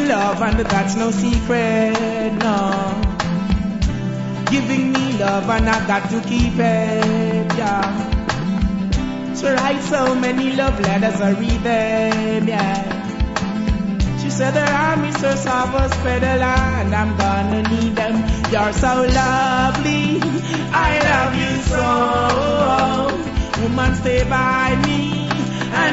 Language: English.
love and that's no secret, no. Giving me love and I got to keep it, yeah. She writes so many love letters, I read them, yeah. She said there are Mr. Savas Peddler and I'm gonna need them. You're so lovely, I love you so. Woman, stay by me.